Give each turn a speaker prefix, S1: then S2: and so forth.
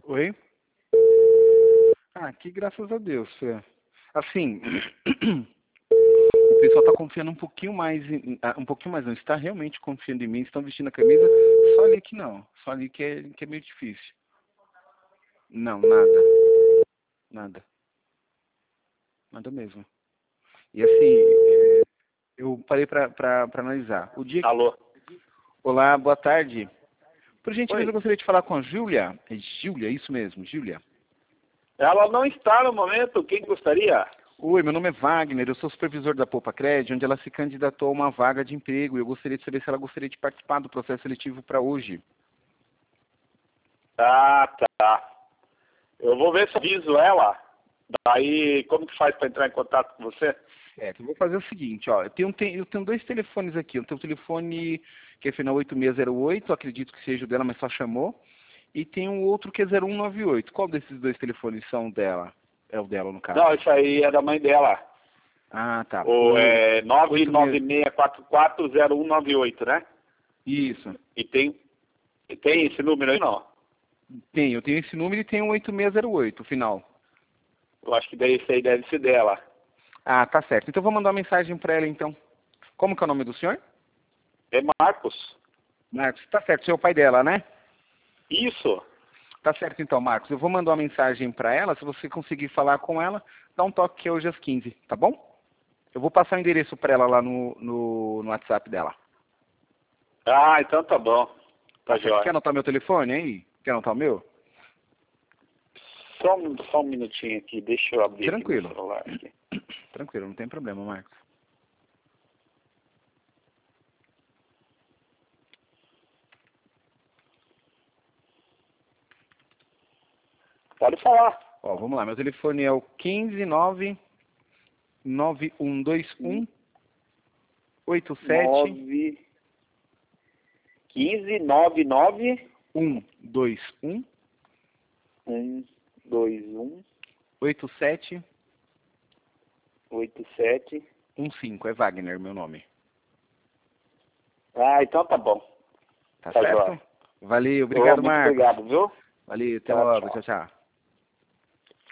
S1: Oi? Ah, aqui graças a Deus, Fê. Assim, o pessoal tá confiando um pouquinho mais, um pouquinho mais não, está realmente confiando em mim, estão vestindo a camisa, só ali que não, só ali que é meio difícil. Não, nada, nada, nada mesmo. E assim, eu parei pra analisar. O dia que...
S2: Alô?
S1: Olá, boa tarde. Por gentileza, eu
S2: Oi.
S1: gostaria de falar com a Júlia. É Júlia, isso mesmo, Júlia.
S2: Ela não está no momento. Quem gostaria?
S1: Oi, meu nome é Wagner, eu sou supervisor da Poupa Cred, onde ela se candidatou a uma vaga de emprego e eu gostaria de saber se ela gostaria de participar do processo seletivo para hoje.
S2: Ah, tá. Eu vou ver se aviso ela. Daí, como que faz para entrar em contato com você?
S1: Certo, eu vou fazer o seguinte, ó, eu tenho dois telefones aqui, eu tenho um telefone que é final 8608, acredito que seja o dela, mas só chamou, e tem um outro que é 0198. Qual desses dois telefones são dela? É o dela, no caso.
S2: Não, isso aí é da mãe dela.
S1: Ah, tá.
S2: O é
S1: 86...
S2: 996440198, né?
S1: Isso.
S2: E tem esse número aí, não?
S1: Eu tenho esse número e tem um 8608, o final.
S2: Eu acho que daí esse aí deve ser dela.
S1: Ah, tá certo. Então eu vou mandar uma mensagem para ela, então. Como que é o nome do senhor?
S2: É Marcos?
S1: Marcos. Tá certo, você é o pai dela, né?
S2: Isso.
S1: Tá certo, então, Marcos. Eu vou mandar uma mensagem para ela. Se você conseguir falar com ela, dá um toque que é hoje às 15, tá bom? Eu vou passar o endereço para ela lá no WhatsApp dela.
S2: Ah, então tá bom. Tá
S1: Tá certo. Quer
S2: jóia.
S1: anotar meu telefone aí? Quer anotar o meu?
S2: Só um minutinho aqui. Deixa eu abrir aqui meu
S1: Tranquilo.
S2: celular. Aqui.
S1: Tranquilo, não tem problema, Marcos.
S2: Pode falar.
S1: Ó, vamos lá. Meu telefone é o 159 9121 87
S2: 91599
S1: 121
S2: 121
S1: 87
S2: 87.
S1: 15. É Wagner, meu nome.
S2: Ah, então tá bom.
S1: Tá
S2: Tá
S1: certo?
S2: jóia.
S1: Valeu, obrigado,
S2: Muito
S1: Marcos.
S2: obrigado, viu?
S1: Valeu, até
S2: Tchau,
S1: logo.
S2: tchau.
S1: Tchau, tchau.